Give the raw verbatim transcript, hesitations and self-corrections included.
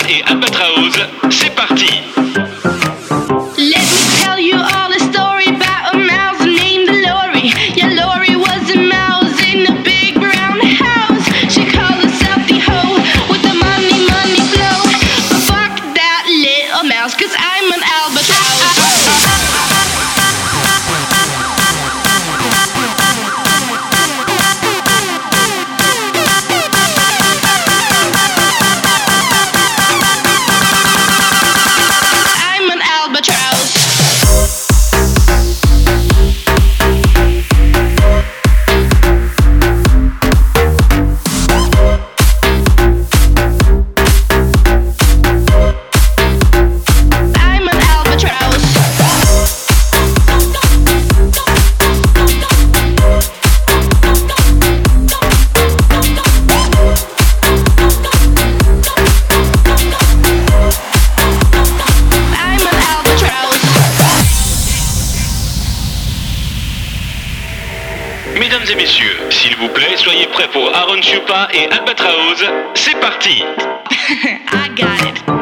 et Albatraoz, c'est parti. Let me tell you all a story about a mouse named Lori. Yeah, Lori was a mouse in a big brown house. She called herself the hoe with the money, money flow. But fuck that little mouse, cause I'm an albatross. Mesdames et messieurs, s'il vous plaît, soyez prêts pour Aaron Chupa et Albatraoz, c'est parti. I got it.